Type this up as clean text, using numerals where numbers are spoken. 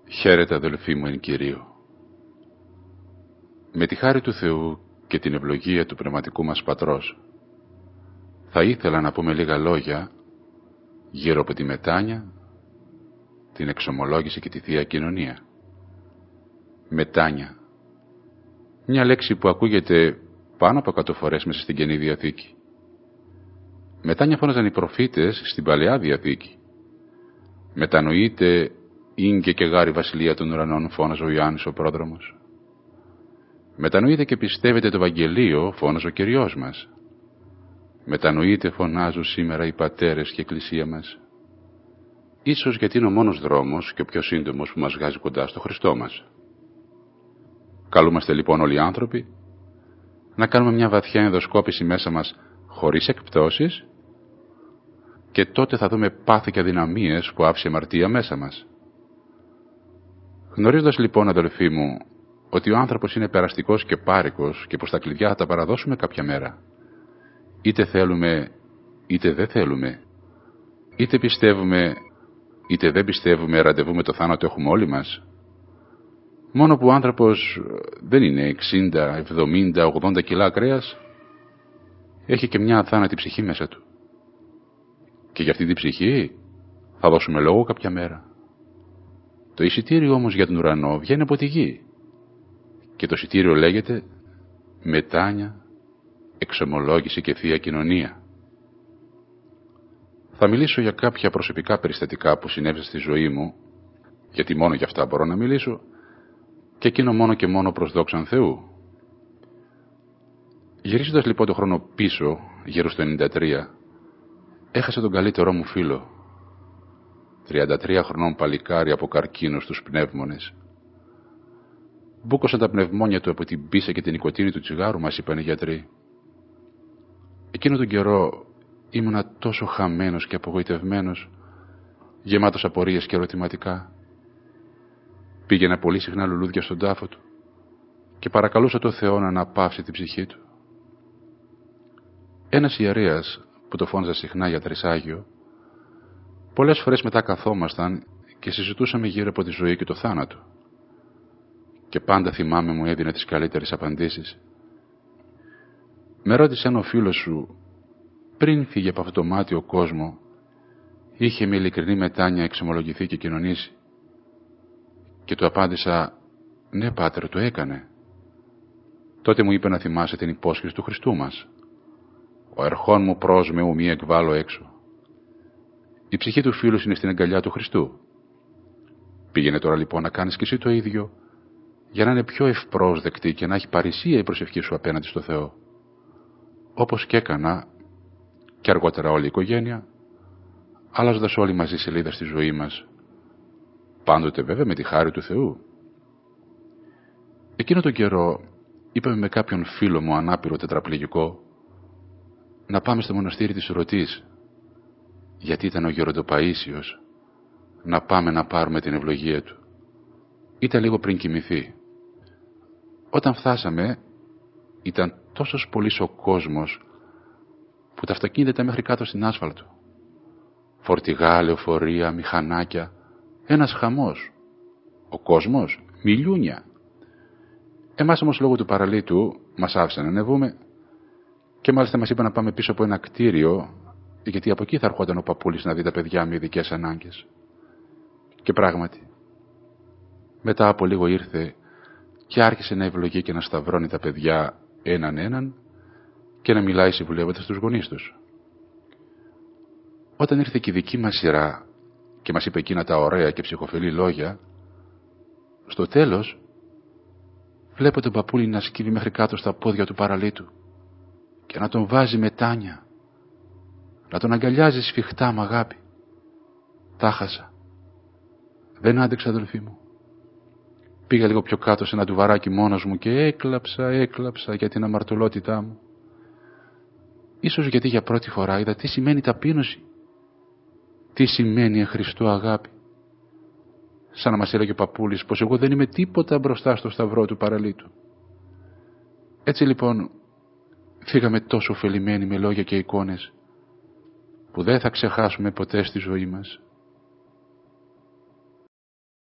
Χαίρετε, αδελφοί μου εν Κυρίω. Με τη χάρη του Θεού και την ευλογία του πνευματικού μας Πατρός, θα ήθελα να πούμε λίγα λόγια γύρω από τη μετάνοια, την εξομολόγηση και τη Θεία Κοινωνία. Μετάνοια. Μια λέξη που ακούγεται πάνω από 100 φορές μέσα στην Καινή Διαθήκη. Μετάνοια φώναζαν οι προφήτες στην Παλαιά Διαθήκη. Μετανοείται ίνγκε και γάρη βασιλεία των ουρανών, φώναζε ο Ιωάννης ο πρόδρομος. Μετανοείται και πιστεύετε το Ευαγγελίο, φώναζε ο Κυριός μας. Μετανοείται, φωνάζουν σήμερα οι πατέρες και η Εκκλησία μας. Ίσως γιατί είναι ο μόνος δρόμος και ο πιο σύντομος που μας βγάζει κοντά στο Χριστό μας. Καλούμαστε λοιπόν όλοι οι άνθρωποι να κάνουμε μια βαθιά ενδοσκόπηση μέσα μας χωρίς εκπτώσεις, και τότε θα δούμε πάθη και αδυναμίες που άφησε αμαρτία μέσα μας. Γνωρίζοντας λοιπόν, αδελφοί μου, ότι ο άνθρωπος είναι περαστικός και πάρικος και πως τα κλειδιά θα τα παραδώσουμε κάποια μέρα, είτε θέλουμε είτε δεν θέλουμε, είτε πιστεύουμε είτε δεν πιστεύουμε, ραντεβού με το θάνατο έχουμε όλοι μας. Μόνο που ο άνθρωπος δεν είναι 60, 70, 80 κιλά κρέας, έχει και μια αθάνατη ψυχή μέσα του. Και για αυτή την ψυχή θα δώσουμε λόγο κάποια μέρα. Το εισιτήριο όμως για τον ουρανό βγαίνει από τη γη. Και το εισιτήριο λέγεται μετάνοια, εξομολόγηση και Θεία Κοινωνία. Θα μιλήσω για κάποια προσωπικά περιστατικά που συνέβησαν στη ζωή μου, γιατί μόνο για αυτά μπορώ να μιλήσω, και εκείνο μόνο και μόνο προς δόξαν Θεού. Γυρίζοντας λοιπόν το χρόνο πίσω, γύρω στο 93, έχασα τον καλύτερό μου φίλο, 33 χρονών παλικάρι από καρκίνο στους πνεύμονες. Μπούκωσαν τα πνευμόνια του από την πίσα και την νοικοτήνη του τσιγάρου, μας είπαν οι γιατροί. Εκείνο τον καιρό ήμουνα τόσο χαμένος και απογοητευμένος, γεμάτος απορίες και ερωτηματικά. Πήγαινα πολύ συχνά λουλούδια στον τάφο του και παρακαλούσα το Θεό να αναπαύσει την ψυχή του. Ένας ιερέας που το φώναζα συχνά για Τρισάγιο, πολλές φορές μετά καθόμασταν και συζητούσαμε γύρω από τη ζωή και το θάνατο. Και πάντα θυμάμαι μου έδινε τις καλύτερες απαντήσεις. Με ρώτησε αν ο φίλος σου, πριν φύγει από αυτό το μάτιο κόσμο, είχε με ειλικρινή μετάνοια εξομολογηθεί και κοινωνήσει. Και του απάντησα, ναι πάτερ, το έκανε. Τότε μου είπε να θυμάσαι την υπόσχεση του Χριστού μας. Ο ερχόν μου πρόσμε ου μη εκβάλλω έξω. Η ψυχή του φίλου είναι στην αγκαλιά του Χριστού. Πήγαινε τώρα λοιπόν να κάνεις και εσύ το ίδιο, για να είναι πιο ευπρόσδεκτη και να έχει παρησία η προσευχή σου απέναντι στο Θεό. Όπως και έκανα, και αργότερα όλη η οικογένεια, αλλάζοντας όλοι μαζί σελίδα στη ζωή μας, πάντοτε βέβαια με τη χάρη του Θεού. Εκείνο τον καιρό είπαμε με κάποιον φίλο μου ανάπηρο τετραπληγικό να πάμε στο μοναστήρι της Ρωτής, γιατί ήταν ο Γεροντοπαΐσιος, να πάμε να πάρουμε την ευλογία του. Ήταν λίγο πριν κοιμηθεί. Όταν φτάσαμε ήταν τόσος πολύς ο κόσμος που τα αυτοκίνητα ήταν μέχρι κάτω στην άσφαλτο. Φορτηγά, λεωφορεία, μηχανάκια, ένας χαμός. Ο κόσμος, μιλούνια. Εμάς όμως λόγω του παραλίτου μας άφησαν να ανεβούμε και μάλιστα μας είπαν να πάμε πίσω από ένα κτίριο, γιατί από εκεί θα ερχόταν ο παππούλης να δει τα παιδιά με ειδικές ανάγκες. Και πράγματι, μετά από λίγο ήρθε και άρχισε να ευλογεί και να σταυρώνει τα παιδιά έναν και να μιλάει συμβουλεύοντας στους γονείς τους. Όταν ήρθε και η δική μας σειρά και μας είπε εκείνα τα ωραία και ψυχοφελή λόγια, στο τέλος βλέπω τον παππούλη να σκύβει μέχρι κάτω στα πόδια του παραλίτου και να τον βάζει μετάνοια, να τον αγκαλιάζει σφιχτά μ' αγάπη. Τα χάσα. Δεν άντεξα, αδελφοί μου. Πήγα λίγο πιο κάτω σε ένα τουβαράκι μόνος μου και έκλαψα για την αμαρτωλότητά μου. Ίσως γιατί για πρώτη φορά είδα τι σημαίνει ταπείνωση. Τι σημαίνει εν Χριστώ αγάπη. Σαν να μας έλεγε ο παππούλης πως εγώ δεν είμαι τίποτα μπροστά στο σταυρό του παραλίτου. Έτσι λοιπόν φύγαμε τόσο ωφελημένοι με λόγια και εικόνες που δεν θα ξεχάσουμε ποτέ στη ζωή μας.